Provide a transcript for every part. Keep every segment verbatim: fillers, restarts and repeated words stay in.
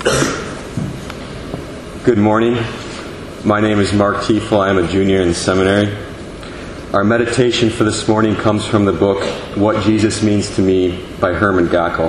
Good morning. My name is Mark Tiefel. I am a junior in the seminary. Our meditation for this morning comes from the book, What Jesus Means to Me by Herman Gackel.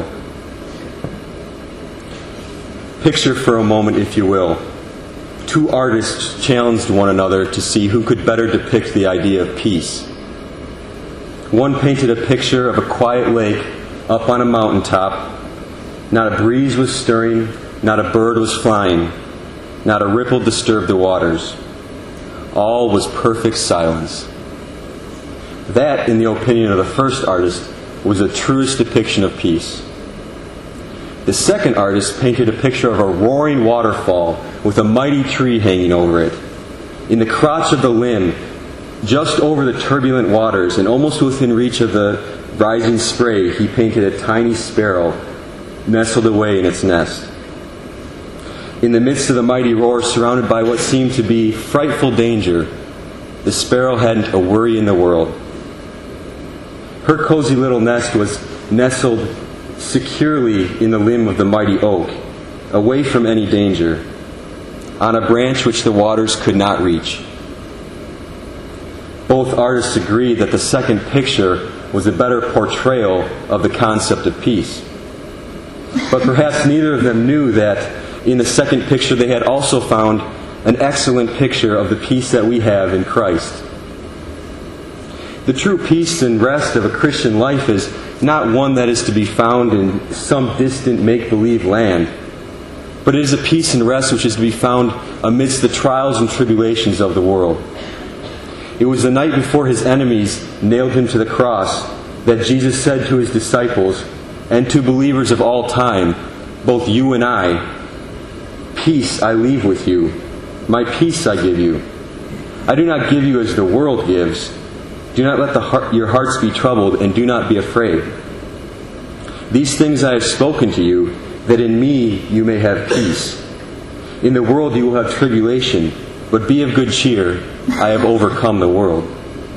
Picture for a moment, if you will, two artists challenged one another to see who could better depict the idea of peace. One painted a picture of a quiet lake up on a mountaintop. Not a breeze was stirring, not a bird was flying. Not a ripple disturbed the waters. All was perfect silence. That, in the opinion of the first artist, was the truest depiction of peace. The second artist painted a picture of a roaring waterfall with a mighty tree hanging over it. In the crotch of the limb, just over the turbulent waters and almost within reach of the rising spray, he painted a tiny sparrow nestled away in its nest. In the midst of the mighty roar, surrounded by what seemed to be frightful danger, the sparrow hadn't a worry in the world. Her cozy little nest was nestled securely in the limb of the mighty oak, away from any danger, on a branch which the waters could not reach. Both artists agreed that the second picture was a better portrayal of the concept of peace. But perhaps neither of them knew that in the second picture they had also found an excellent picture of the peace that we have in Christ. The true peace and rest of a Christian life is not one that is to be found in some distant make-believe land, but it is a peace and rest which is to be found amidst the trials and tribulations of the world. It was the night before his enemies nailed him to the cross that Jesus said to his disciples and to believers of all time, both you and I, "Peace I leave with you, my peace I give you. I do not give you as the world gives. Do not let the heart, your hearts be troubled, and do not be afraid. These things I have spoken to you, that in me you may have peace. In the world you will have tribulation, but be of good cheer. I have overcome the world."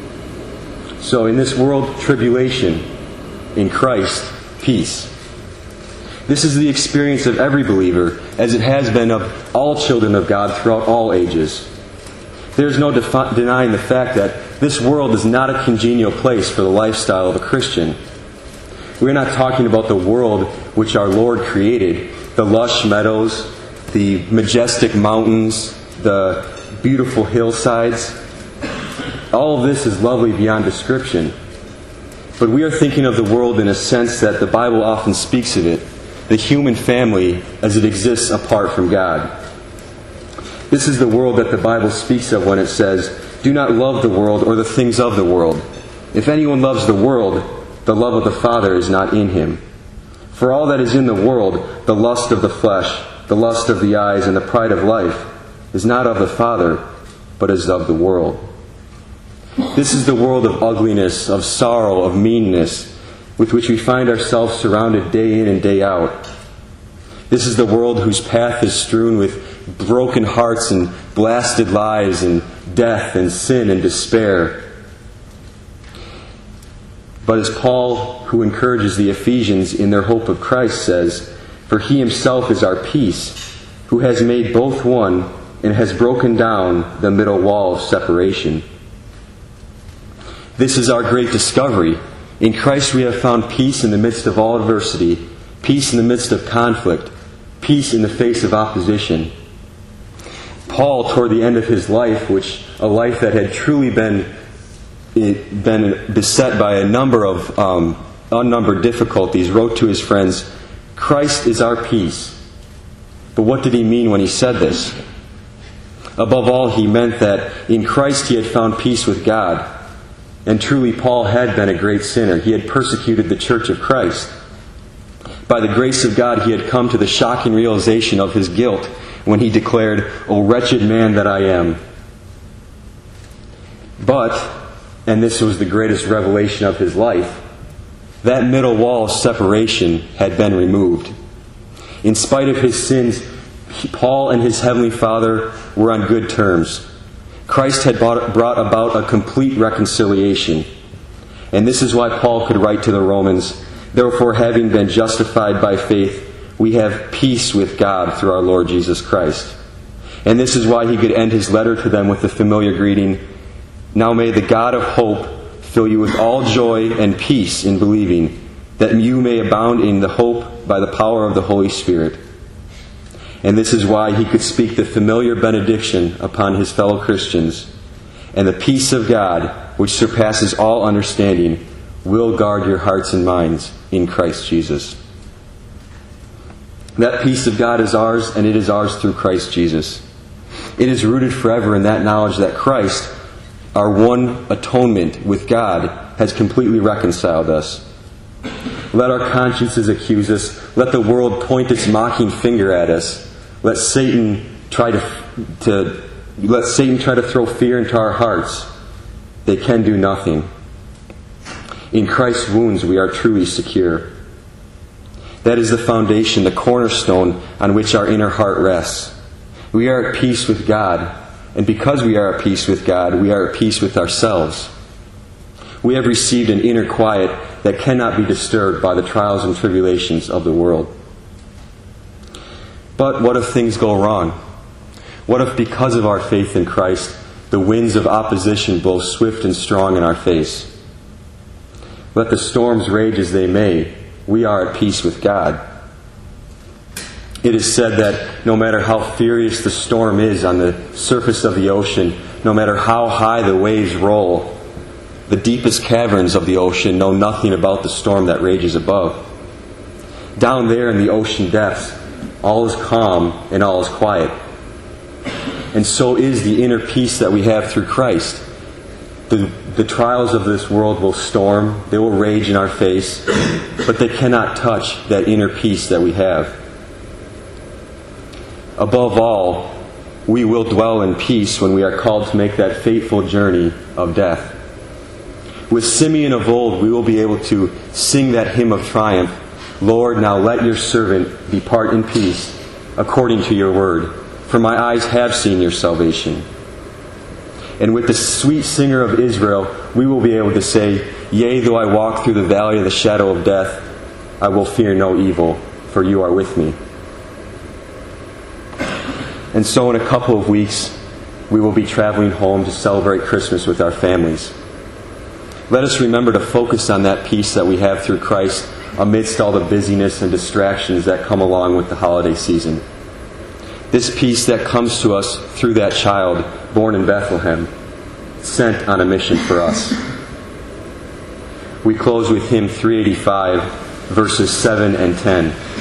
So in this world, tribulation. In Christ, peace. This is the experience of every believer, as it has been of all children of God throughout all ages. There is no defi- denying the fact that this world is not a congenial place for the lifestyle of a Christian. We're not talking about the world which our Lord created, the lush meadows, the majestic mountains, the beautiful hillsides. All of this is lovely beyond description. But we are thinking of the world in a sense that the Bible often speaks of it, the human family as it exists apart from God. This is the world that the Bible speaks of when it says, "Do not love the world or the things of the world. If anyone loves the world, the love of the Father is not in him. For all that is in the world, the lust of the flesh, the lust of the eyes, and the pride of life, is not of the Father, but is of the world." This is the world of ugliness, of sorrow, of meanness, with which we find ourselves surrounded day in and day out. This is the world whose path is strewn with broken hearts and blasted lives and death and sin and despair. But as Paul, who encourages the Ephesians in their hope of Christ, says, "For he himself is our peace, who has made both one and has broken down the middle wall of separation." This is our great discovery. In Christ we have found peace in the midst of all adversity, peace in the midst of conflict, peace in the face of opposition. Paul, toward the end of his life, which a life that had truly been been beset by a number of um, unnumbered difficulties, wrote to his friends, "Christ is our peace." But what did he mean when he said this? Above all, he meant that in Christ he had found peace with God. And truly, Paul had been a great sinner. He had persecuted the church of Christ. By the grace of God, he had come to the shocking realization of his guilt when he declared, "O wretched man that I am." But, and this was the greatest revelation of his life, that middle wall of separation had been removed. In spite of his sins, Paul and his Heavenly Father were on good terms. Christ had brought about a complete reconciliation. And this is why Paul could write to the Romans, "Therefore, having been justified by faith, we have peace with God through our Lord Jesus Christ. And this is why he could end his letter to them with the familiar greeting, "Now may the God of hope fill you with all joy and peace in believing, that you may abound in the hope by the power of the Holy Spirit." And this is why he could speak the familiar benediction upon his fellow Christians, "And the peace of God, which surpasses all understanding, will guard your hearts and minds in Christ Jesus." That peace of God is ours, and it is ours through Christ Jesus. It is rooted forever in that knowledge that Christ, our one atonement with God, has completely reconciled us. Let our consciences accuse us. Let the world point its mocking finger at us. Let Satan try to, to let Satan try to throw fear into our hearts. They can do nothing. In Christ's wounds we are truly secure. That is the foundation, the cornerstone on which our inner heart rests. We are at peace with God, and because we are at peace with God, we are at peace with ourselves. We have received an inner quiet that cannot be disturbed by the trials and tribulations of the world. But what if things go wrong? What if, because of our faith in Christ, the winds of opposition blow swift and strong in our face? Let the storms rage as they may, we are at peace with God. It is said that no matter how furious the storm is on the surface of the ocean, no matter how high the waves roll, the deepest caverns of the ocean know nothing about the storm that rages above. Down there in the ocean depths, all is calm and all is quiet. And so is the inner peace that we have through Christ. The, the trials of this world will storm, they will rage in our face, but they cannot touch that inner peace that we have. Above all, we will dwell in peace when we are called to make that fateful journey of death. With Simeon of old, we will be able to sing that hymn of triumph, "Lord, now let your servant depart in peace, according to your word, for my eyes have seen your salvation." And with the sweet singer of Israel, we will be able to say, "Yea, though I walk through the valley of the shadow of death, I will fear no evil, for you are with me." And so in a couple of weeks, we will be traveling home to celebrate Christmas with our families. Let us remember to focus on that peace that we have through Christ amidst all the busyness and distractions that come along with the holiday season. This peace that comes to us through that child born in Bethlehem, sent on a mission for us. We close with hymn three eighty-five, verses seven and ten.